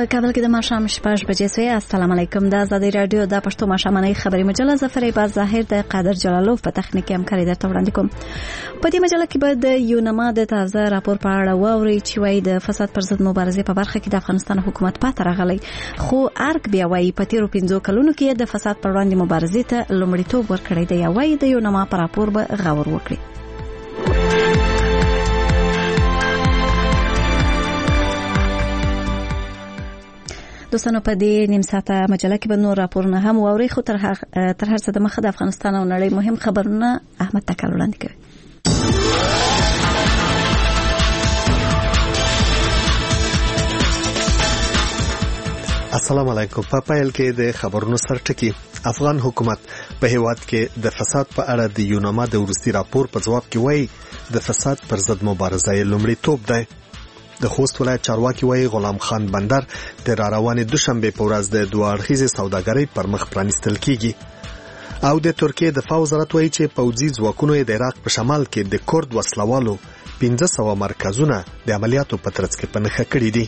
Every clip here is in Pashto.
په کابل کې د ماښام 6 بجې سوی. السلام علیکم. د ازادي رادیو د پښتو ماښامنۍ خبري مجله ظفر عباس ظاهر د قادر جلالوف په تخنیکي همکاري درته وړاندې کوم. په دې مجله کې به د یونما د تازه راپور په اړه واورئ چې وايي د فساد پر ضد مبارزې په برخه کې د افغانستان حکومت پاتې راغلی، خو ارګ بیا وايي په تیرو 15 کلونو کې د فساد پر وړاندې مبارزې ته لومړیتوب ورکړی دی. یا وايي د یونما په راپور به غور وکړي. دوستانو په دې نیم ساعته مجله کې به نور راپورونه هم واورئ، خو تر هر څه د مخه د افغانستان او نړۍ مهم خبرونه احمد تکل وړاندې کوي. السلام علیکم. په پیل کې د خبرونو سرټکی. افغان حکومت په هیواد کې د فساد په اړه د یونما د ورستي راپور په جواب کې وایي د فساد پر ضد مبارزه یې لومړیتوب دی. د خوست ولایت چارواکي وایي غلام خان بندر د راروانې دوشنبه په ورځ د دوه اړخیزې سوداګرۍ پر مخ پرانیستل کیږي. او د ترکیې دفاع وزارت وایي چې پوځي ځواکونو د عراق په شمال کې د کورد وسلوالو 1500 مرکزونه د عملیاتو په ترڅ کې په نښه کړي دي.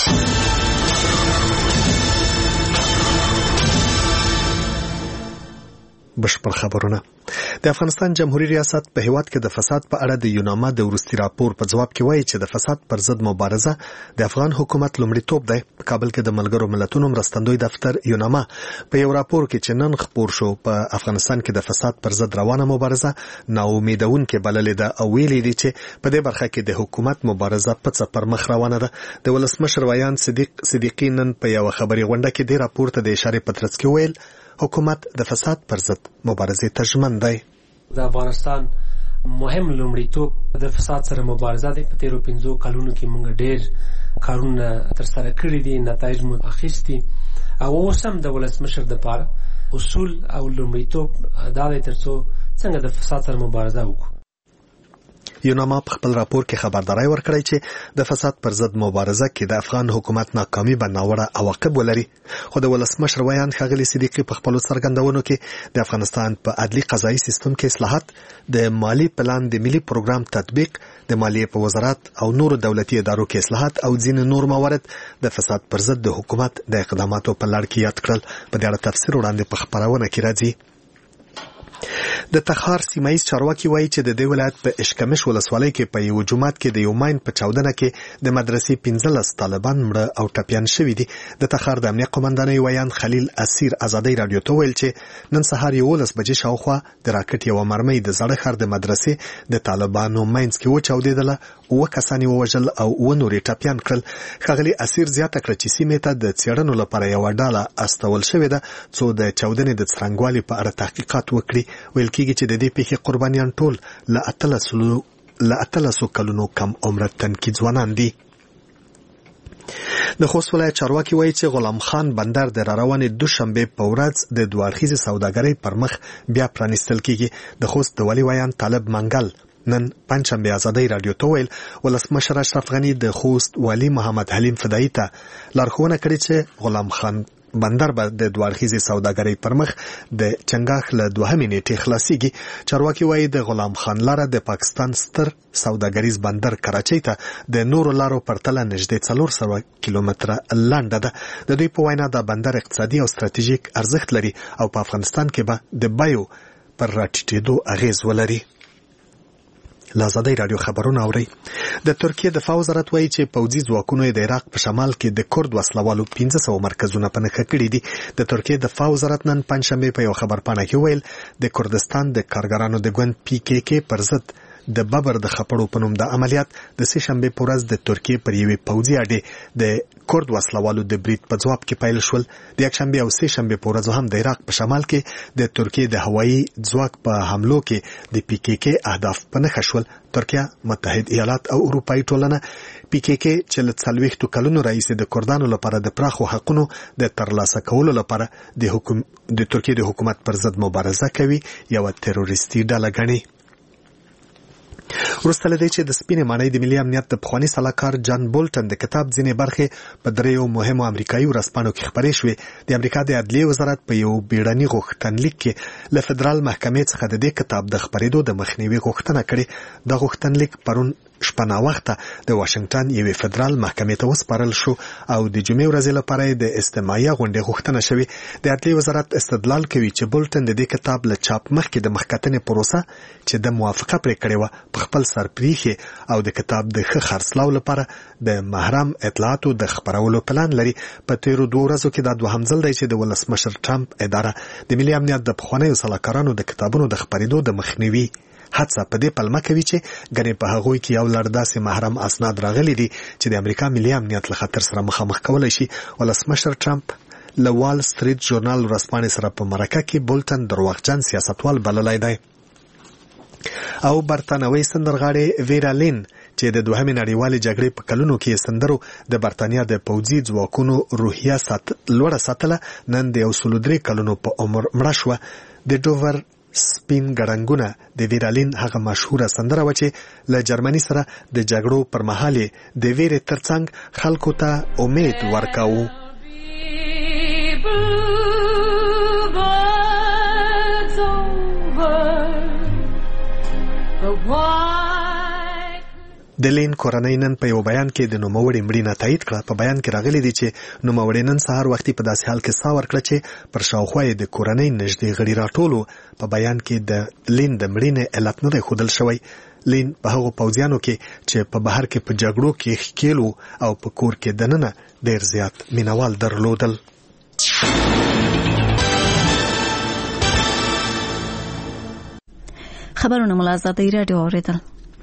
بشپړ خبرونه. د افغانستان جمهوریت ریاست په هیواد کې د فساد په اړه د یونما د ورستي راپور په جواب کې وایي چې د فساد پر ضد مبارزه د افغان حکومت لومړیتوب دی. په کابل کې د ملګرو ملتونو مرستندوی دفتر یونما په یو راپور کې چې نن خپور شو په افغانستان کې د فساد پر ضد روانه مبارزه ناامیدونکې بللې ده او ویلي دي چې په دې برخه کې د حکومت مبارزه په څه پر مخ روانه ده. د ولسمشر ویان صدیقی نن په یو خبري غونډه کې د راپور ته د اشاره په ترڅ کې ویل حکومت د فساد پر ضد مبارزې ته ژمن دی. د افغانستان مهم لومړیتوب د فساد سره مبارزه دی. په تیرو 15 کلونو کې موږ ډېر کارونه ترسره کړي دي، نتایج مو اخیستي، او اوس هم د ولسمشر دپاره اصول او لومړیتوب دا دی ترڅو څنګه د فساد سره مبارزه وکړو. یونما په خپل راپور کې خبرداري ورکړی چې د فساد پر ضد مبارزه کې د افغان حکومت ناکامي به ناوړه عواقب ولري. خو د ولسمشر ویان ښاغلي صدیقی په خپل څرګندونو کې د افغانستان په عدلي قضایي سیستم کې اصلاحات، د مالی پلان د ملي پروګرام تطبیق، د مالیې په وزارت او نورو دولتي ادارو کې اصلاحات او ځینې نور موارد د فساد پر ضد د حکومت د اقداماتو په لړ کې یاد کړل. په دې اړه تفسیر وړاندې په خبرونه کې راځي. د تخار سیمایي چارواکي وایي چې د دې ولایت په اشکمش ولسوالۍ کې په یو جومات کې د یو ماین په چاودنه کې د مدرسې 15 طالبان مړه او ټپیان شوي دي. د تخار د امنیت قومندانۍ ویان خلیل اسیر ازادي رادیو ته ویل چې نن سهار 11 بجې شاوخوا د راکټ یو مرمۍ د زړه ښار د مدرسې د طالبانو ماینز کې وچاودېدله، 9 کسان ووژل او 9 نور ټپیان کړل. ښاغلي اسیر زیاته کړه چې سیمې ته د څېړنو لپاره یو ډله استول شوې ده څو د چاودنې د څرنګوالي په اړه تحقیقات وکړي. ویل کېږي چې د دې پیښې قربانیان ټول له 13 کلونو کم عمره تنکي ځوانان دي. د خوست ولایت چارواکي وایي چې غلام خان بندر د راروانې دوشنبه په ورځ د دوه اړخیزې سوداګرۍ پر مخ بیا پرانیستل کیږي. د خوست د والي ویان طالب منګل نن پنځشنبه ازادي رادیو ته ویل ولسمشر اشرف غنی د خوست والي محمد حلیم فدایي ته لارښوونه کړې چې غلام خان بندر به د دوه اړخیزې سوداګرۍ پر مخ د چنګاښ له 2 نیټې خلاصيږي. چارواکي وایي د غلام خان لاره د پاکستان ستر سوداګریز بندر کراچۍ ته د نورو لارو پرتله نږدې 400 کیلومتره لنډه ده. د دوی په وینا دا بندر اقتصادي او ستراتیژیک ارزښت لري او په افغانستان کې به د بیو پر راټیټېدو اغیز ولري. لازادی رادیو خبرونه اوري. د ترکیې دفاع وزارت وایي چې پوځي ځواکونو د عراق په شمال کې د کورد وسلوالو 1500 مرکزونه په نښه کړي دي. د ترکیې دفاع وزارت نن پنځشنبه په یو خبرپاڼه کې ویل د کردستان د کارګرانو د ګوند PKK پر ضد د ببر د خپړو په نوم د عملیات د سه شنبه په ورځ د ترکیې پر یوې پوځي اډې د کورد وسلوالو د برید په جواب کې پیل شول. د یک شنبه او سه شنبه په ورځ هم د عراق په شمال کې د ترکیې د هوایي ځواک په حملو کې د PKK اهداف په نښه شول. ترکیه، متحد ایالات او اروپایي ټولنه PKK چې له 40 کلونو راهیسې د کردانو لپاره د پراخو حقونو د ترلاسه کولو لپاره د ترکیې د حکومت پر ضد مبارزه کوي یو تروریستي ډله ګڼي. وروسته له دې چې د سپینې ماڼۍ د ملي امنیت د پخواني سلاکار جان بولټن د کتاب ځینې برخې په دریو مهمو امریکایي ورځپاڼو کې خپرې شوې. د امریکا د عدلیې وزارت په یو بیړني غوښتنلیک کې له فدرال محکمې څخه د دې کتاب د خپرېدو د مخنیوي غوښتنه کړې. دا غوښتنلیک پرون شپه ناوخته د واشنگټن یوې فدرال محکمې ته وسپارل شو او د جمعې ورځې لپاره د استماعیه غونډې غوښتنه شوې. د عدلیې وزارت استدلال کوي چې بولټن د دې کتاب له چاپ مخکې د مخکتنې پروسه چې د موافقه پرې کړې وه په خپل سر پریښې او د کتاب د ښه خرڅلاو لپاره د محرم اطلاعاتو د خپرولو پلان لري. په تیرو 2 ورځو کې دا دوهم ځل دی چې د ولسمشر ټرمپ اداره د ملي امنیت د پخوانیو سلاکارانو د کتابونو د خپرېدو د مخنیوي هڅه په دې پلمه کوي چې ګنې په هغوی کې یو لړ داسې محرم اسناد راغلي دي چې د امریکا ملي امنیت له خطر سره مخامخ کولی شي. ولسمشر ټرمپ له وال سټریټ ژورنال ورځپاڼې سره په مرکه کې بولټن دروغجن سیاستوال بللی دی. او برتانوي سندرغاړې ویرا لین چې د دوهمې نړیوالې جګړې په کلونو کې سندرو د برتانیا د پوځي ځواکونو روحیه لوړه ساتله، نن د 103 کلونو په عمر مړه شوه. د ډوور سپین ګړنګونه د ویرالین هغه مشهوره سندره و چې له جرمني سره د جګړو پر مهال د ویرې ترڅنګ خلکو ته امید ورکاوه. د لین کورنۍ نن په یو بیان کې د نوموړې مړینه تایید کړه. په بیان کې راغلي دي چې نوموړې نن سهار وختي په داسې حال کې ساه ورکړه چې پر شاوخوا یې د کورنۍ نږدې غړي راټولو. په بیان کې د لین د مړینې علت نه دی ښودل شوی. لین په هغو پوځیانو کې چې په بهر کې په جګړو کې ښکیلو او په کور کې دننه ډېر زیات مینوال درلودل. خبرونه مو له ازادۍ راډیو اورېدل.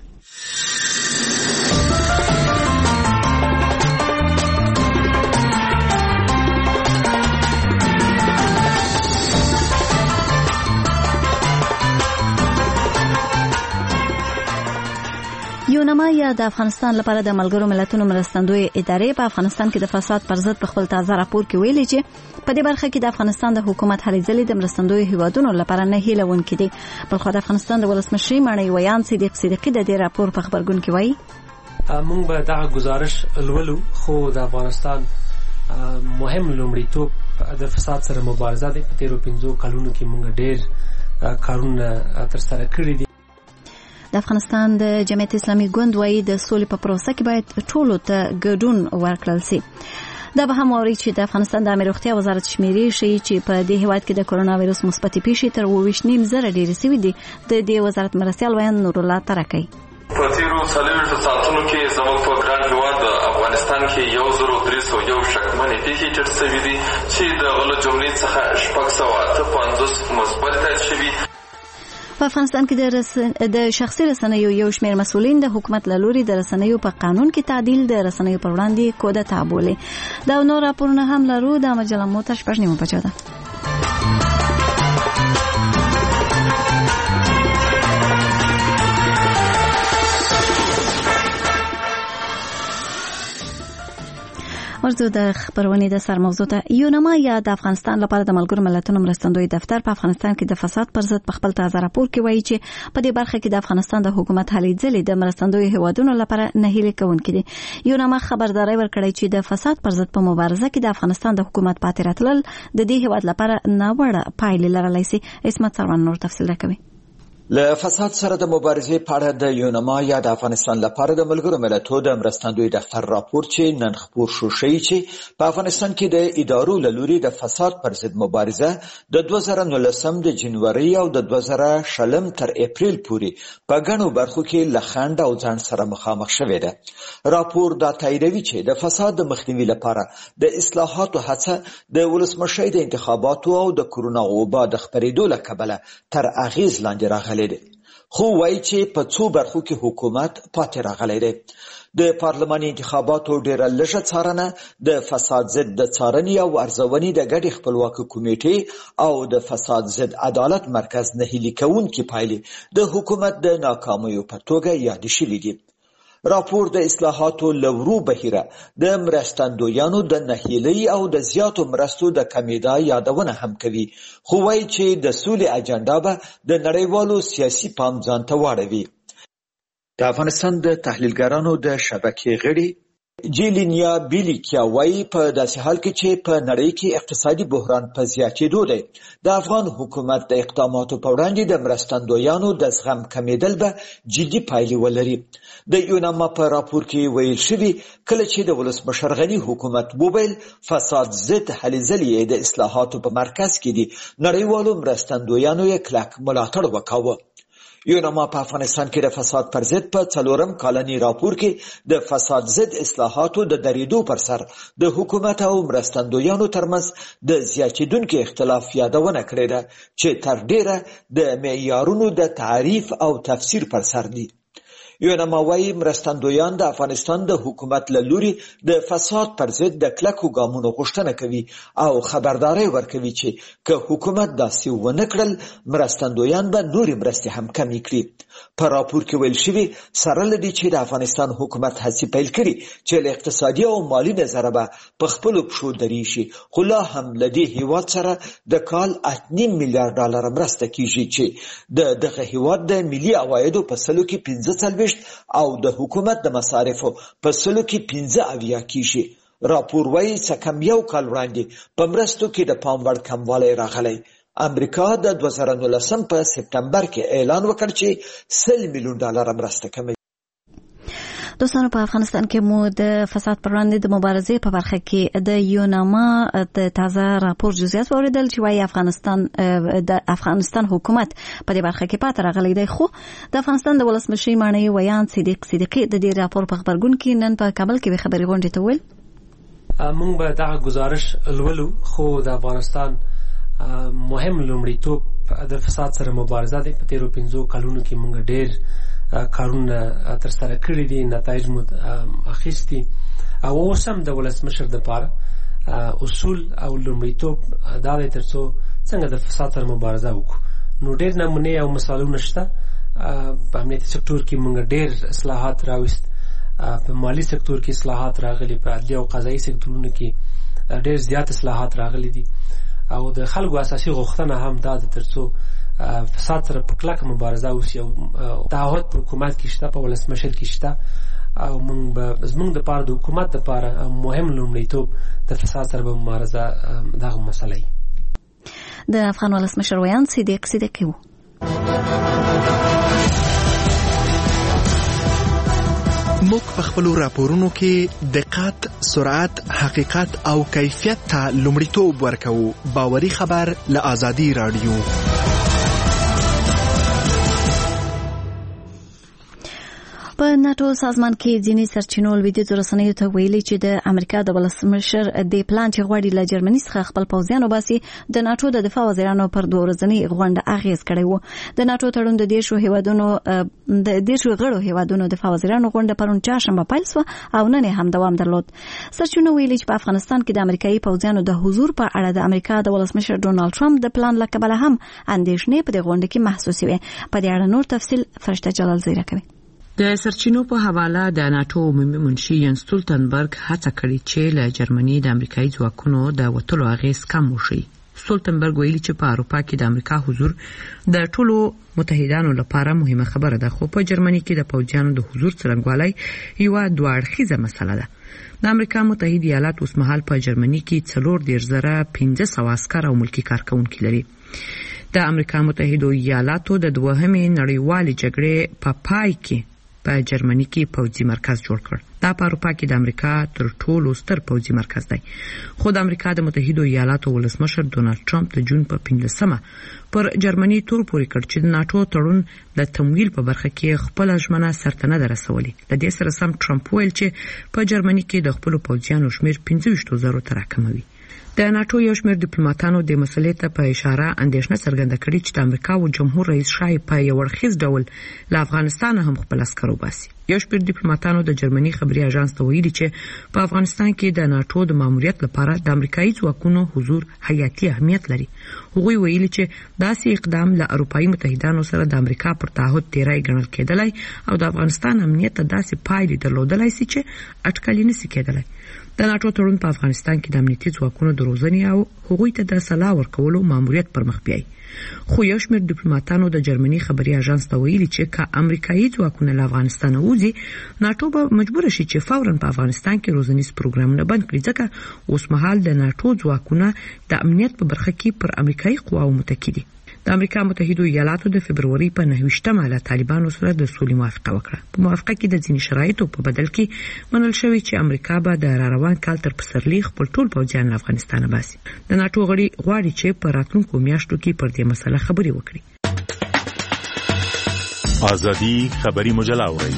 یونما یا د افغانستان لپاره د ملګرو ملتونو مرستندوی ادارې په افغانستان کې د فساد پر ضد په خپل تازه راپور کې ویلي چې په دې برخه کې د افغانستان د حکومت هلې ځلې د مرستندوی هیوادونو لپاره نه هیلهونکې دي. بلخو د افغانستان د ولسمشر ماڼۍ ویان صدیقي د دې راپور په خبرګون کې وایي موږ به دغه گزارش لولو، خو د افغانستان مهم لومړیتوب د فساد سره مبارزه ده. په تیرو 5 کلونو کې موږ ډېر کارونه ترسره کړي دي. د افغانستان د جمعیت اسلامي ګوند وايي د سولې په پروسه کې باید ټولو ته ګډون ورکړل شي. دا به هم وایي چې د افغانستان د امنیت روغتیا وزارت شمیرې شي چې په دې هیواد کې د کرونا وایرس مثبتې پیښې تر 2.5 ډېرې شوې دي. د دې وزارت مرستیال ویان نور الله ترکی په تیرو 40 ساعتونو کې زموږ په ګران هیواد افغانستان کې 1301 شکمنې پیښې تر شوې دي چې د غلط جملې څخه 650 مثبت تایید شوي. په افغانستان کې د شخصي رسنیو یو شمېر مسؤلین د حکومت له لوري د رسنیو په قانون کې تعدیل د رسنیو پر وړاندې کودتا بولي. دا نور راپورونه هم لرو. د مجله موتر 8 بجو ده. ورته د خبرونې د سر موضوع ته یونما یا د افغانستان لپاره د ملګرو ملتونو مرستندوی دفتر په افغانستان کې د فساد پر ضد په خپل تازه راپور کې وایي چې په دې برخه کې د افغانستان د حکومت هلې ځلې د مرستندوی هیوادونو لپاره نه هیله کوونکې دي. یونما خبرداري ورکړې چې د فساد پر ضد په مبارزه کې د افغانستان د حکومت پاتې راتلل د دې هیواد لپاره ناوړه پایلې لرلی شي. اسمت سروان نور تفصیل راکوي. له فساد سره د مبارزې په اړه د یونما یا د افغانستان لپاره د ملګرو ملتونو د مرستندوی دفتر راپور چې نن خپور شو ښیي چې په افغانستان کې د ادارو له لوري د فساد پر ضد مبارزه د 2019 د جنوري او د 2020 تر اپریل پورې په ګڼو برخو کې له خنډ او ځان سره مخامخ شوې ده. راپور دا تاییدوي چې د فساد د مخنیوي لپاره د اصلاحاتو هڅه د ولسمشر د انتخاباتو او د کرونا وبا د خپرېدو له کبله تر اغیز لاندې راغلی دی. خو وایي چې په څو برخو کې حکومت پاتې راغلی دی. د پارلماني انتخاباتو ډېره لږه څارنه، د فساد ضد د څارنې او ارزونې د ګډې خپلواکه کمیټې او د فساد ضد عدالت مرکز نه هیلې کوونکې پایلې د حکومت د ناکامیو په توګه یادې شوي دي. راپور د اصلاحاتو لورو بهیره د مرستندویانو د نهیلۍ او د زیاتو مرستو د کمیدا یادونه هم کوي، خو وایي چې د سولې اجنډا به د نړیوالو سیاسي پام ځان ته واړوي. د افغانستان د تحلیلګرانو د شبکې غړي جیلینیا بیلیکیا وایي په داسې حال کې چې په نړۍ کې اقتصادي بحران په زیاتېدو دی، د افغان حکومت د اقداماتو په وړاندې د مرستندویانو د زغم کمیدل به جدي پایلې ولري. د یوناما په راپور کې ویل شوي کله چې د ولسمشر غني حکومت وویل فساد ضد هلې ځلې د اصلاحاتو په مرکز کې دي، نړیوالو مرستندویانو یې کلک ملاتړ وکاوه. یوناما په افغانستان کې د فساد پر ضد په 4م کلني راپور کې د فساد ضد اصلاحاتو د درېدو پر سر د حکومت او مرستندویانو ترمنځ د زیاتېدونکي اختلاف یادونه کړې ده چې تر ډیره د معیارونو د تعریف او تفسیر پر سر دي. یوناما وایي مرستندویان د افغانستان د حکومت له لوري د فساد پر ضد د کلکو ګامونو غوښتنه کوي او خبرداری ورکوي چې که حکومت داسې ونه کړل مرستندویان به نورې مرستې هم کمې کړي. په راپور کې ویل شوي سره له دې چې د افغانستان حکومت هڅې پیل کړي چې له اقتصادي او مالي نظره به په خپلو پښو درېږي، خو لا هم له دې هیواد سره د کال 8.5 میلیارډ ډالر مرسته کیږي چې د دغه هیواد د ملي عوایدو په سلو کې 45 او د حکومت د مصارفو په سلو کې 15 کیږي. راپور وایي څه کم یو کال وړاندې په مرستو کې د پام وړ کموالی راغلی. امریکا د 2019 په سپتمبر کې اعلان وکړ چې 100 میلیون ډالر مرسته کوي. دوستانو په افغانستان کې مو د فساد پر وړاندې د مبارزې په برخه کې د یوناما د تازه راپور جزئیات اوریدل چې وايي د افغانستان حکومت په دې برخه کې پاتې راغلی دی، خو د افغانستان د ولسمشر مانی ویان صدیقی د دې راپور په خبرګون کې نن په کابل کې خبري غونډه ته ویل موږ به دا گزارش لولو، خو د افغانستان مهم لومړیتوب د فساد سره مبارزه ده. په 15 کلونو کې موږ ډېر کارونه تر سره کړی دي، نتایج مو اخیستي او اوس هم د ولسمشر دپاره اصول او لومړیتوب دا دی ترڅو څنګه د فساد سره مبارزه وکړو. نو ډېر نمونې او مثالونه شته. په امنیتي سکتور کې موږ ډېر اصلاحات راوست، په مالی سکتور کې اصلاحات راغلي، په عدلي او قضایي سکتورونو کې ډېر زیات اصلاحات راغلي دي او د خلکو اساسي غوښتنه هم دا ده ترڅو فساد سره په کلکه مبارزه وشي او تعهد په حکومت کې شته، په ولسمشر کې شته او زموږ دپاره د حکومت دپاره مهم لومړیتوب د فساد سره به مبارزه دغه مسله وي. د افغان ولسمشر ویان صدیقی و. موږ په خپلو راپورونو کې دقت، سرعت، حقیقت او کیفیت ته لومړیتوب ورکوو. باوري خبر له آزادي رادیو. په ناتو سازمان کې ځینې سرچینو لویدیځو رسنیو ته ویلي چې د امریکا د ولسمشر د پلان چې غواړي له جرمني څخه خپل پوځیان وباسي د ناتو د دفاع وزیرانو پر 2 ورځنۍ غونډه اغیز کړی و. د ناتو تړون د 10 غړو هیوادونو دفاع وزیرانو غونډه پرون چهارشنبه پیل شوه او نن هم دوام درلود. سرچینو ویلي چې په افغانستان کې د امریکایي پوځیانو د حضور په اړه د امریکا د ولسمشر ډونالد ټرمپ د پلان له کبله هم اندېښنې په دې غونډه کې محسوسې وې. په دې اړه نور تفصیل فرشته جلال زیره کوي. د سرچینو په حواله د ناتو عمومي منشي ینس ستولتنبرګ هڅه کړې چې له جرمني د امریکایي ځواکونو د وټلو اغیز کم وشي. ستولتنبرګ ویلي چې په اروپا کې د امریکا حضور د ټولو متحدانو لپاره مهمه خبره ده، خو په جرمني کې د پوځیانو د حضور څرنګوالی یو دوه اړخیزه مسله ده. د امریکا متحده ایالات اوس مهال په جرمني کې 4,500 عسكر او ملکی کارکونکي لري. د امریکا متحده ایالاتو د دوهمې نړیوالې جګړې په پای کې په جرمني کې پوځي مرکز جوړ کړ. دا په اروپا کې د امریکا تر ټولو ستر پوځي مرکز دی. خو د امریکا د متحده ایالاتو ولسمشر ډونالد ټرمپ د جون په 15مه پر جرمني تور پورې کړ چې د ناتو تړون د تمویل په برخه کې خپل ژمنه سرته نه رسولي. د دې سره سم ټرمپ ویل چې په جرمني کې د خپل پوځیانو شمیر 25,000 ته راکموي. د ناتو یو شمېر ډیپلوماټانو د مسلې ته په اشاره اندېښنه څرګنده کړې چې د امریکا او جمهور رئیس شای په یو ورخیز ډول له افغانستان هم خپل عسکر وباسي. یو شمېر ډیپلوماټانو د جرمني خبري اژانس ته ویلي چې په افغانستان کې د ناتو د ماموریت لپاره د امریکایي ځواکونو حضور حیاتي اهمیت لري. هغوی ویلي چې داسې اقدام له اروپایي متحدانو سره د امریکا پر تعهد تیری ګڼل کېدلی او د افغانستان امنیت ته داسې پایلې درلودلی سي چې اټکلي نشي کېدلی. د ناتو تړون په افغانستان کې د امنیتي ځواکونو د روزنې او هغوی ته د سلاح ورکولو ماموریت پر مخ بیاي. خو یو شمېر ډیپلوماټانو د جرمني خبري اژانس ته ویلي چې که امریکایي ځواکونه له افغانستان وځي ناتو به مجبور شي چې فوراً په افغانستان کې روزنیز پروګرامونه بند کړي، ځکه اوس مهال د ناتو ځواکونه د امنیت په برخه کې پر امریکایي قواو متکی دي. د امریکا متحده ایالاتو د فبروري په 9مه له طالبانو سره د سولې موافقه وکړه. په موافقه کې د ځینې شرایطو په بدل کې منل شوی چې امریکا به د روان کال تر پسرلي خپل ټول پوځیان له افغانستان باسي. د ناتو غړي غواړي چې په راتلونکو میاشتو کې پر دې مسله خبرې وکړي. ازادي خبري مجله اوري.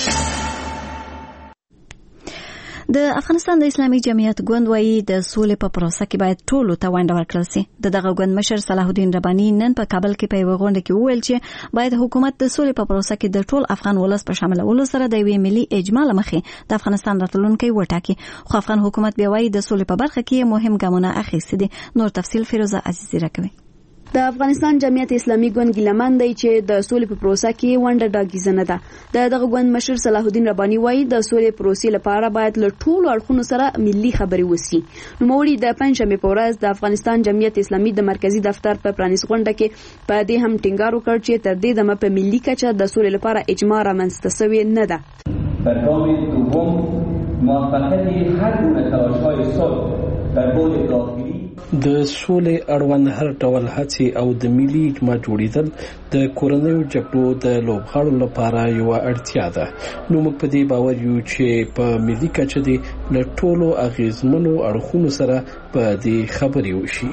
د افغانستان د اسلامي جمعیت ګوند وايي د سولې په پروسه کې باید ټولو ته ونډه ورکړل شي. دغه ګوند مشر صلاح الدین رباني نن په کابل کې په یو غونډه کې وویل چې باید حکومت د سولې په پروسه کې د ټول افغان ولس په شاملولو سره د یوې ملي اجماع لمخې د افغانستان راتلونکي وټاکي. خو افغان حکومت بیا وايي د سولې په برخه کې مهم ګامونه اخیستي دي. نور تفصیل فیروزه عزیزی راکوي. د افغانستان جمعیت اسلامي ګوند ګیلمن دی چې د سولې په پروسه کې ونډه ډاګیزه نه ده. دغه ګوند مشر صلاح الدین رباني وایي د سولې پروسې لپاره باید له ټولو اړخونو سره ملي خبرې وشي. نوموړي د پنځمې په ورځ د افغانستان جمعیت اسلامي د مرکزی دفتر په پرانیست غونډه کې په دې هم ټینګار وکړ چې تر دې دمه په ملي کچه د سولې لپاره اجماع رامنځته شوې نه ده. در گام دوم موفقیت هر گونه تلاش‌های صلح در بعد داخلی د سولې اړوند هر ډول هڅې او د ملي اجماع جوړیدل د کورنیو جګړو د لوبغاړو لپاره یو اړتیا ده. نو موږ په دې باور یو چې په ملي کچه د له ټولو اغیزمنو اړخونو سره په دې خبرې وشي.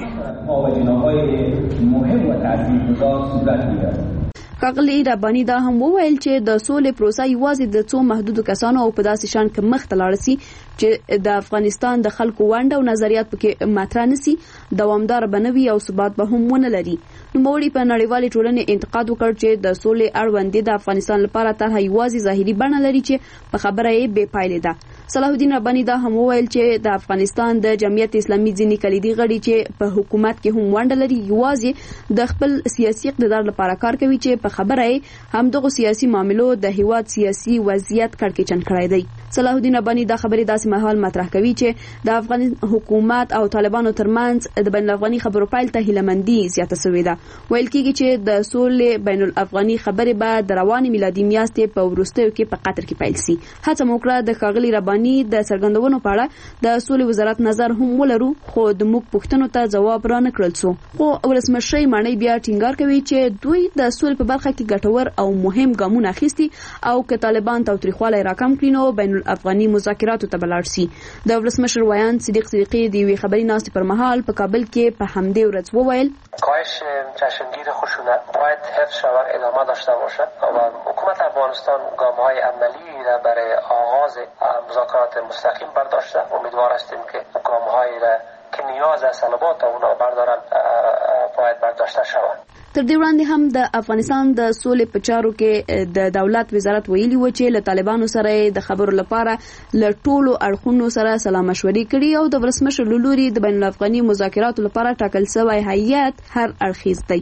ښاغلي رباني دا هم وویل چې د سولې پروسه یوازې د څو محدودو کسانو او په داسې شان کې مخ ته لاړ شي چې د افغانستان د خلکو ونډه او نظریات پکې مطرح نشي، دوامدار بنوي او ثبات به هم ونه لري. نوموړي په نړیوالې ټولنې انتقاد وکړ چې د سولې اړوند د افغانستان لپاره طرحه یوازې ظاهري بڼه لري چې په خبره یې بې پایلې ده. صلاح الدین رباني دا هم وویل چې د افغانستان د جمعیت اسلامي ځینې کلیدي غړي چې په حکومت کې هم ونډه لري یوازې د خپل سیاسي اقتدار لپاره کار کوي چې په خبره یې هم دغه سیاسي معاملو د هیواد سیاسي وضعیت کړکېچن کړی دی. صلاح الدین رباني دا خبرې داسې مهال مطرح کوي چې د افغان حکومت او طالبانو ترمنځ د بین الافغاني خبرو پیل ته هیلهمندي زیاته شوې ده. ویل کېږي چې د سولې بین الافغاني خبرې به د روانې میلادي میاشتې په وروستیو کې په قطر کې پیل شي. هڅه مو کړه د ښاغلي رباني د څرګندونو په اړه د سولې وزارت نظر هم ولرو، خو د موږ پوښتنو ته ځواب را نه کړل شو. خو ولسمشر مانی بیا ټینګار کوي چې دوی د سولې په برخه کې ګټور او مهم ګامونه اخیستي او که طالبان تاوتریخوالی راکم کړي نو بین الافغاني مذاکراتو ته بلاړ شي. د ولسمشر ویان صدیق صدیقی د یوې خبري ناستې پر مهال په کابل کې په همدې ورځ وویل کاهش چشمگیر خشونت باید حفظ شود، ادامه داشته باشد و حکومت افغانستان گام‌های عملی را برای آغاز مذاکرات مستقیم برداشته. امیدوار هستیم که گام‌هایی را که نیاز است طلبات اونا بردارن باید برداشته شود. تر دې وړاندې هم د افغانستان د سولې په چارو کې د دولت وزارت ویلي و چې له طالبانو سره د خبرو لپاره له ټولو اړخونو سره سلا مشورې کړي او د ولسمشر له لوري د بین الافغاني مذاکراتو لپاره ټاکل شوی هیئت هر اړخیز دی.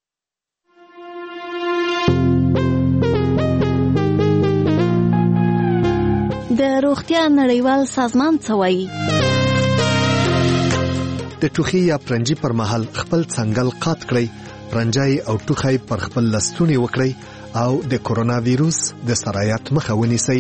د روغتیا نړیوال سازمان څه وایي؟ د ټوخي یا پرنجي پر مهال خپل څنګل قات کړئ، پرنجای او ټوخی پر خپل لستونی وکړئ او د کورونا ویروس د سرایت مخه ونیسئ.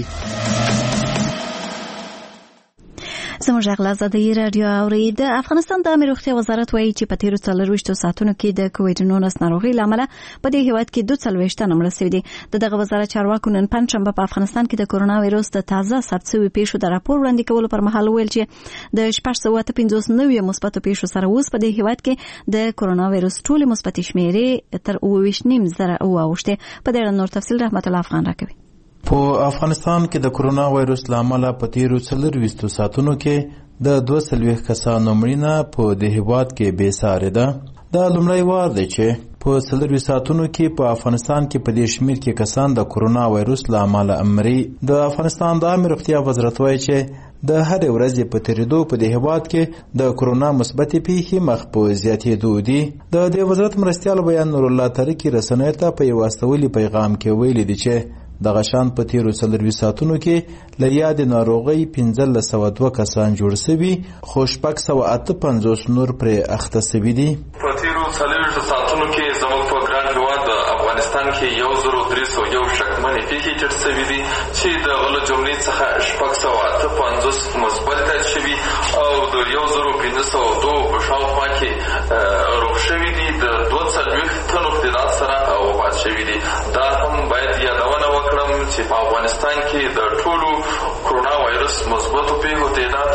زموږ غږ آزادي رادیو اوري. د افغانستان د عامه روغتیا وزارت وایي چې په تیرو 24 ساعتونو کې د کووډ-19 ناروغي لامل په دې هیواد کې 42 تنه مړه شوي دي. دغه وزارت چارواکو نن پنځشنبه په افغانستان کې د کورونا وایروس د تازه ثبت شویو پیښو د راپور وړاندې کولو پر مهال ویل چې د 659 مثبتو پیښو سره اوس په دې هیواد کې د کورونا وایروس ټول مثبت شمیرې تر 29,000 اوښته. په دې اړه نور تفصیل رحمت الله افغان راکوي. په افغانستان کې د کورونا وایروس لامل په تیرو 24 ساعتونو کې د 240 کسانو مړینه په دې هیواد کې بې ساري ده. دا لومړی وار دی چې په 24 ساعتونو کې په افغانستان کې په دې شمیر کې کسان د کورونا وایروس لامل امري. د افغانستان د عامه روغتیا وزارت وایي چې د هر ورځې په تیریدو په دې هیواد کې د کورونا مثبت پیښې مخ په زیاتېدو دي. د دې وزارت مرستیال بیان نور الله طریقي رسنیو ته په یو استولي پیغام کې ویلي دي چې دغه شان په تیرو 24 ساعتونو کې له یادې ناروغۍ 1502 کسان جوړ شوي خو 658 نور پرې اخته شوي دي. په تیرو 24 ساعتونو کې زموږ په ګران هېواد افغانستان کې 1301 شکمنې پیښې ټیټ شوي دي چې د هغه له جملې څخه 658 مثبت تایید شوي او د 1502 په شاوخوا کې روغ شوي دي. د 240 تنو تعداد سره وفات شوي دي. دا هم باید یادونه وکړم چې په افغانستان کې د ټولو کرونا وایرس مثبتو پیښو تعداد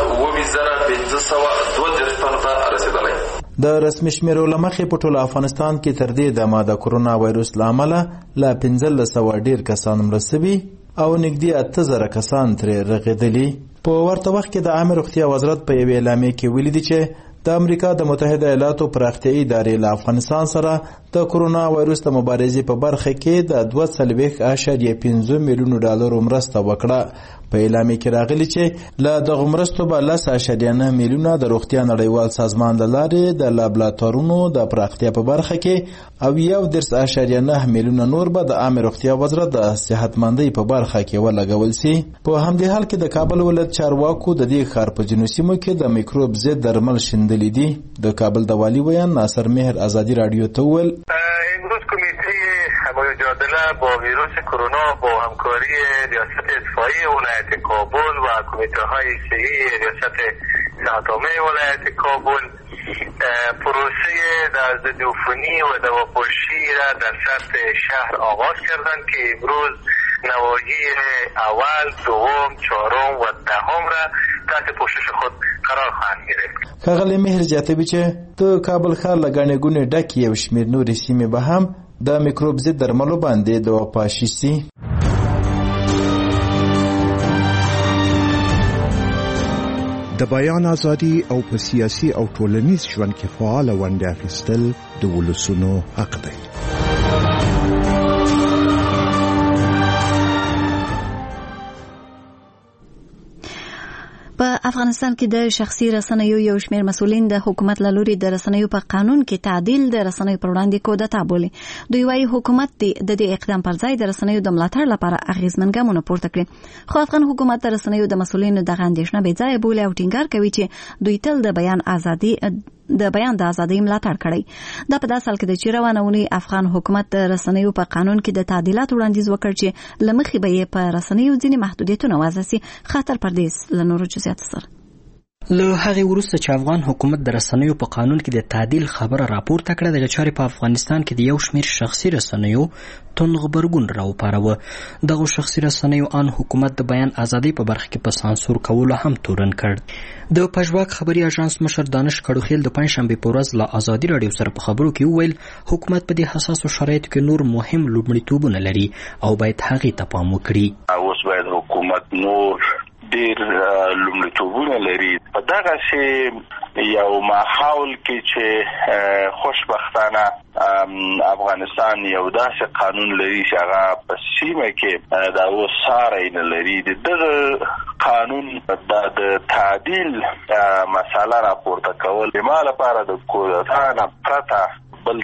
2,532 تنو ته رسېدلی. د رسمي شمیرو له مخې په ټول افغانستان کې تر دې دمه د کرونا وایرس له امله له 1500 ډیر کسان مړه شوي او نږدې 8000 کسان ترې رغېدلي. په ورته وخت کې د عامه روغتیا وزارت په یوې اعلامیه کې ویلي دي چې د امریکا د متحده ایالاتو پراختیایي ادارې له افغانستان سره د کرونا وایرس د مبارزې په برخه کې د 2.5 میلیون ډالرو مرسته وکړه. په اعلامیه کې راغلي چې له دغه مرستو به 10.9 میلیونه د روغتیا نړیوال سازمان له لارې د لابراتوارونو د پراختیا په برخه کې او 1.9 میلیونه نور به د عامه روغتیا وزارت د صحتمندۍ په برخه کې ولګول شي. په همدې حال کې د کابل ولایت چارواکو د دې ښار په جنوبي سیمو کې د میکروب ضد درمل شیندلي دي. د کابل د والی ویان ناصر مهر آزادی رادیو ته وویل امروز کمیته مجادله با ویروس کرونا با همکاری ریاست اطفایی ولایت کابل و کمیته های صحی ریاست صحت عامه ولایت کابل پروسه ضد عفونی و دواپاشی را در سطح شهر آغاز کردند که امروز نواحی اول، دوم، چهارم و دهم را تحت پوشش خود قرار خواهند گرفت. ښاغلی مهر زیاتوي چې د کابل ښار له ګڼې ګوڼې ډک یو شمېر نورې سیمې به هم د میکروب ضد درملو باندې دواپاشي سي. د بیان ازادي او په سیاسي او ټولنیز ژوند کې فعال ونډه اخیستل د ولسونو حق دی. په افغانستان کې د شخصي رسنیو یو شمېر مسؤلین د حکومت له لوري د رسنیو په قانون کې تعدیل د رسنیو پر وړاندې کودتا بولي. دوی وايي حکومت د دې اقدام پر ځای د رسنیو د ملاتړ لپاره اغیزمن ګامونه پورته کړي. خو افغان حکومت د رسنیو د مسؤلینو دغه اندېښنه بې ځایه بولي او ټینګار کوي چې دوی تل د بیان د ازادۍ ملاتړ کړی. دا په داسې حال کې د چې روانه اونۍ افغان حکومت د رسنیو په قانون کې د تعدیلاتو وړاندیز وکړ چې له مخې به یې په رسنیو ځینې محدودیتونه وضع سي. خاطر پردیس له نورو جزئیاتو سره له هغې وروسته چې افغان حکومت د رسنیو په قانون کې د تعدیل خبره راپورته کړه، دغه چارې په افغانستان کې د یو شمېر شخصي رسنیو توند غبرګون راوپاروه. دغه شخصي رسنیو ان حکومت د بیان ازادۍ په برخه کې په سانسور کولو هم تورن کړ. د پژواک خبري اژانس مشر دانش کړوخیل د پنځشنبې په ورځ له ازادي راډیو سره په خبرو کې وویل حکومت په دې حساسو شرایطو کې نور مهم لومړیتوبونه لري او باید هغې ته پام وکړي. اوس باید حکومت نور ډیر لومړیتوبونه لري. په دغه یو ماحول کې چې خوشبختانه افغانستان یو داسې قانون لري چې هغه په سیمه کې دا وساره نه لري. دغه قانون د تعدیل مسله راپورته کول ما لپاره د کودتا نه پرته بل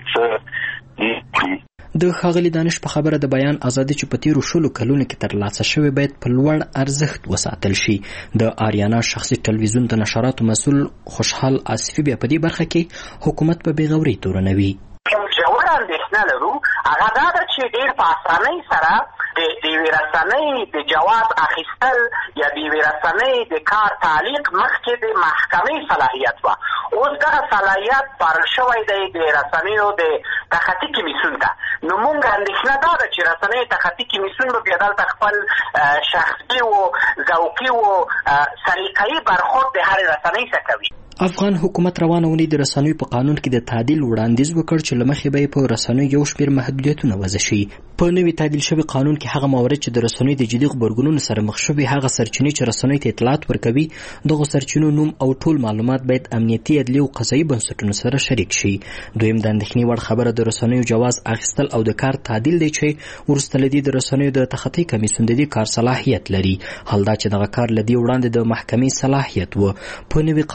څه. د ښاغلي دانش په خبره د بیان ازادي چې په تیرو 20 کلونو کې ترلاسه شوې باید په لوړ ارزښت وساتل شي. د آریانا شخصي ټلویزیون د نشراتو مسؤل خوشحال آصفي بیا په دې برخه کې حکومت په بېغورۍ تورنوي. ژوره اندېښنه لرو هغه دا ده چې ډېر په اسانۍ سره د یوې رسنۍ د جواز اخیستل یا د یوې رسنۍ د کار تعلیق مخکې د محکمې صلاحیت وه. اوس دغه صلاحیت سپارل شوی دی د رسنیو د تخطي کمیسیون ته. نو موږ اندېښنه دا ده چې رسنیو تخطي کمیسیون به بیا دلته خپل شخصي و ذوقي و سلیقه‌یي برخورد د هرې رسنۍ څخه کوي. افغان حکومت روانه اونۍ د رسنیو په قانون کې د تعدیل وړاندیز وکړ چې له مخې به یې په رسنیو یو شمېر محدودیتونه وضع شي. په نوي تعدیل شوي قانون کې هغه موارد چې د رسنیو د جدي غبرګونونو سره مخ شوي هغه سرچینې چې رسنیو ته اطلاعات ورکوي دغه سرچینو نوم او ټول معلومات باید امنیتي عدلي او قضایي بنسټونو سره شریک شي. دویم د اندېښنې وړ خبره د رسنیو جواز اخیستل او د کار تعدیل دی چې وروسته له دې د رسنیو د تخطي کمیسیون د دې کار صلاحیت لري. حال دا چې دغه کار له دې وړاندې د محکمې صلاحیت و. په نوي قانون کې د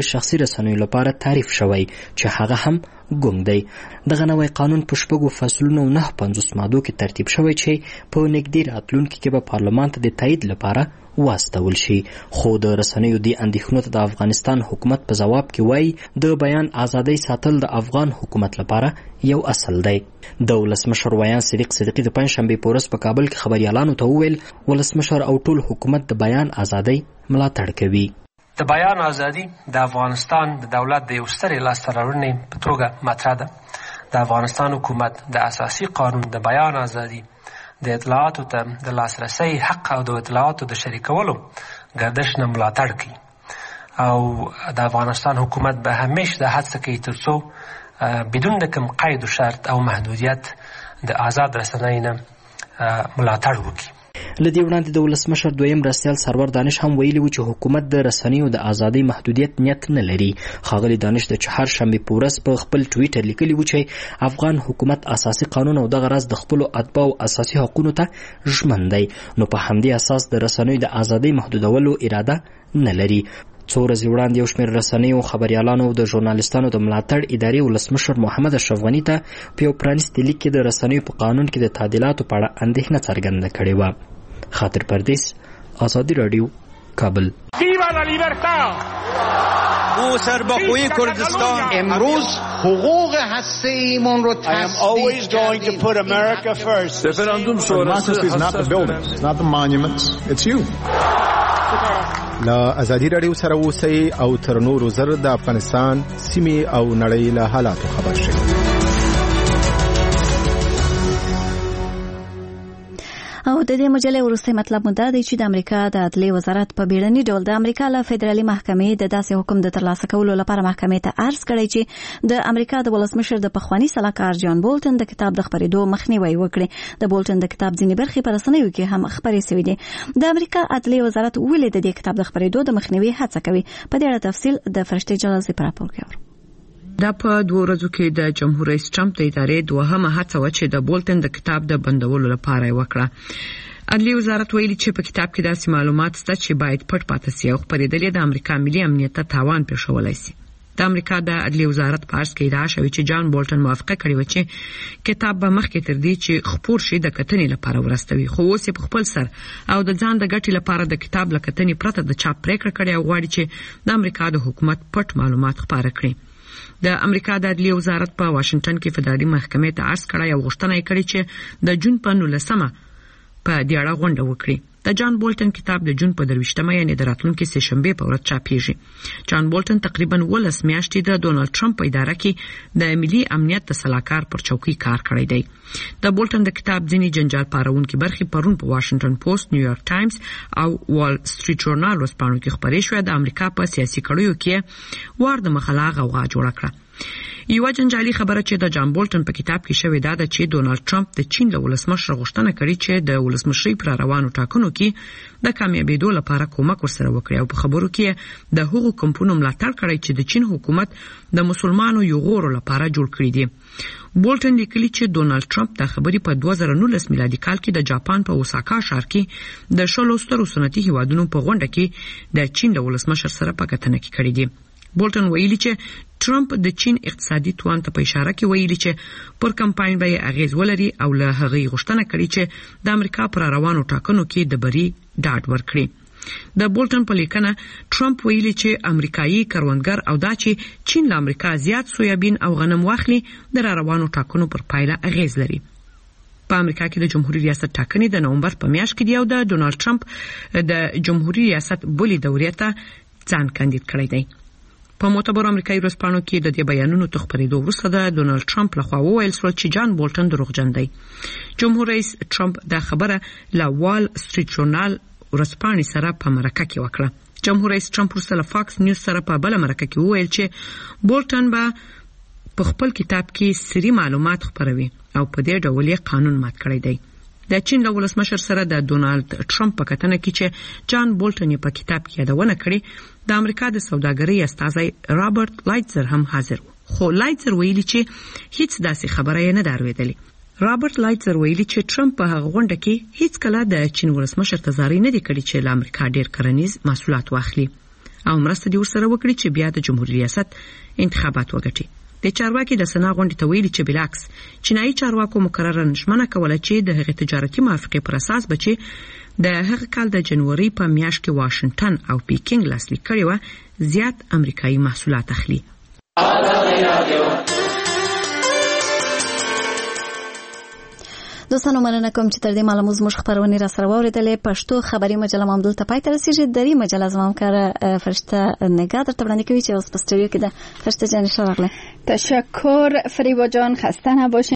شخصي رسنیو لپاره تعریف شوی چې هغه هم ګونګ دی. دغه نوی قانون په 6 فصلونو 950 مادو کې ترتیب شوی چې په نږدې راتلونکي کې به پارلمان ته د تایید لپاره واستول شي. خو د رسنیو دې اندېښنو ته د افغانستان حکومت په ځواب کې وایي د بیان ازادۍ ساتل د افغان حکومت لپاره یو اصل دی. د ولسمشر ویان صدیق صدیقي د پنځشنبې په ورځ په کابل کې خبریالانو ته وویل ولسمشر او ټول حکومت د بیان ازادۍ ملاتړ کوي. د بیان ازادي د افغانستان د دولت د یو سترې لاسته راوړنې په توګه مطرح ده. د افغانستان حکومت د اساسي قانون د بیان ازادي، د اطلاعاتو ته د لاسرسي حق او د اطلاعاتو د شریکولو گردش نه ملاتړ کوي او د افغانستان حکومت به همیشه د هڅه کوي ترڅو بدون د کوم قید و شرط او محدودیت د آزاد رسنۍ نه ملاتړ وکړي. لدې وړاندې د ولسمشر دویم مرستیال سرور دانش هم ویلي و چې حکومت د رسنیو د ازادۍ محدودیت نیت نه لري. ښاغلي دانش د چهارشنبې په ورځ په خپل ټویټر لیکلي و چې افغان حکومت اساسي قانون او دغه راز د خپلو اتباعو اساسي حقونو ته ژمن دی، نو په همدې اساس د رسنیو د ازادۍ محدودولو اراده نه لري. څو ورځې وړاندې یو شمېر رسنیو، خبریالانو او د ژورنالستانو د ملاتړ ادارې ولسمشر محمد اشرف غني ته په یو پرانیستي لیک کې د رسنیو په قانون کې د تعدیلاتو په اړه اندېښنه څرګنده کړې وه. خاطر پردیس، آزادی رادیو، کابل. او سرباخوی کردستان امروز حقوق هسته‌ایمون رو تثبیت کردیم. رفراندوم شورای is not the buildings, it's not the monuments, it's you. لا ازادي رادیو سره اوسئ او تر نورو زر د افغانستان سیمې او نړۍ له حالاتو خبر شئ. او د دې مجلې وروستی مطلب مو دا دی چې د امریکا د عدلیې وزارت په بیړني ډول د امریکا له فدرالي محکمې د داسې حکم د ترلاسه کولو لپاره محکمې ته عرض کړی چې د امریکا د ولسمشر د پخواني سلاکار جان بولټن د کتاب د خپرېدو مخنیوي وکړي. د بولټن د کتاب ځینې برخې په رسنیو کې هم خپرې شوې دي. د امریکا عدلیې وزارت ولې د دې کتاب د خپرېدو د مخنیوي هڅه کوي؟ په دې اړه تفصیل د فرشتې جلازي په راپور کې اورو. دا په 2 ورځو کې د جمهور رئیس ټرمپ د ادارې دوهمه هڅه و چې د بولټن د کتاب د بندولو لپاره وکړه. عدلیې وزارت ویلي چې په کتاب کې داسې معلومات شته چې باید پټ پاتې شي او خپرېدل د امریکا ملي امنیت ته تاوان پېښولی شي. د امریکا د عدلیې وزارت په عرض کې ادعا شوې چې جان بولټن موافقه کړې و چې کتاب به مخکې تر دې چې خپور شي د کتنې لپاره ورستوي، خو اوس یې په خپل سر او د ځان د ګټې لپاره د کتاب له کتنې پرته د چاپ پریکړه کړې او غواړي چې د امریکا د حکومت پټ معلومات خپاره کړي. د امریکا د عدلیې وزارت په واشنگټن کې فدرالي محکمې ته عرض کړی او غوښتنه یې کړې چې د جون په 19 په دې اړه غونډه وکړي. د جان بولټن کتاب د جون په 23 یعنی د راتلونکي سه شنبه په ورځ چاپیږي. جان بولټن تقریبا 18 میاشتې د ډونالد ټرمپ په اداره کې د ملي امنیت د سلاکار پر چوکۍ کار کړی دی. د بولټن د کتاب ځینې جنجال پارونکي برخې پرون په واشنگټن پوسټ، نیویارک ټایمز او وال سټریټ جورنال ورسپاڼو کې خبرې شوې. د امریکا په سیاسي کړیو کې وار د مخاله غوغا جوړه کړه. یو جنجالي خبره چې د جان بولټن په کتاب کې شوې ده چې ډونالد ټرمپ د چین له ولسمشر غوښتنه کړې چې د ولسمشرۍ پر روانو ټاکنو کې د کامیابېدو لپاره کومک ورسره وکړي او په خبرو کې د هغو کمپونو ملاتړ کړی چې د چین حکومت د مسلمانو یغورو لپاره جوړ کړی دي. بولټن لیکلي چې ډونالد ټرمپ د خبرې په 2019 میلادي کال کې د جاپان په اوساکا ښار کې د 16 سترو صنعتي هیوادونو په غونډه کې د چین له ولسمشر سره په کتنه کې کړی دي. بولټن ویلي چې ټرمپ د چین اقتصادي توان ته په اشاره کې ویلي چې پر کمپاین به اغیز ولري او له هغې غوښتنه کړې چې د امریکا پر روانو ټاکنو کې د بری ډاډ ورکړي. د بولټن په لیکنه ټرمپ ویلي چې امریکایي کروندګر او دا چې چین له امریکا زیات سویابین او غنم واخلي د روانو ټاکنو پر پایله اغیز لري. په امریکا کې د جمهوریت ریاست ټاکنې د نومبر په میاشت کې دی او د ډونالد ټرمپ د جمهوریت ریاست بولي دورې ته ځان کاندید کړی دی. په معتبر امریکایي ورځپاڼو کې د دې بیانونو تر خپرېدو وروسته د ډونالد ټرمپ لخوا وویل شول چې جان بولټن دروغجن دی. جمهور رئیس ټرمپ دا خبره له وال سټریټ جورنال ورځپاڼې سره په مرکه کې وکړه. جمهور رئیس ټرمپ وروسته له فاکس نیوز سره په بل مرکه کې وویل چې بولټن به په خپل کتاب کې سری معلومات خپروي او په دې ډول یې قانون مات کړی دی. د چین له ولسمشر سره د ډونالد ټرمپ په کتنه کې چې جان بولټن یې په کتاب کې یادونه کړې، د امریکا د سوداګرۍ استازی رابرټ لایټزر هم حاضر و، خو لایټزر ویلي چې هیڅ داسې خبره یې نه ده اورېدلې. رابرټ لایټزر ویلي چې ټرمپ په هغه غونډه کې هیڅ کله د چین ولسمشر ته زارۍ نه دي کړې چې له امریکا ډېر کرنیز محصولات واخلي. او مرسته دې ورسره وکړي چې بیا د جمهوریت ریاست انتخابات وګټي. د چارواکي د سنا غونډې ته ویلي چې بلاکس چینایي چارواکو مقرره نشمنه کوله چې د هغې تجارتي موافقې پر اساس بچي د هغه کال د جنوري په میاشت کې واشنگټن او پیکینګ لاسلیک کړي و زیات امریکایي محصولات اخلي. دوستانو مننه کوم چې تر دې مهاله زموږ خبرونه را سره واوریدلې. پښتو خبري مجله مامدل ته پای ته رسیږي. دری مجله زموږ کار فرشته نگاه درته وړاندې کوي چې اوس په سټوډیو کې د فرشته جان شراغله. تشکر فریبا جان، خسته نباشید.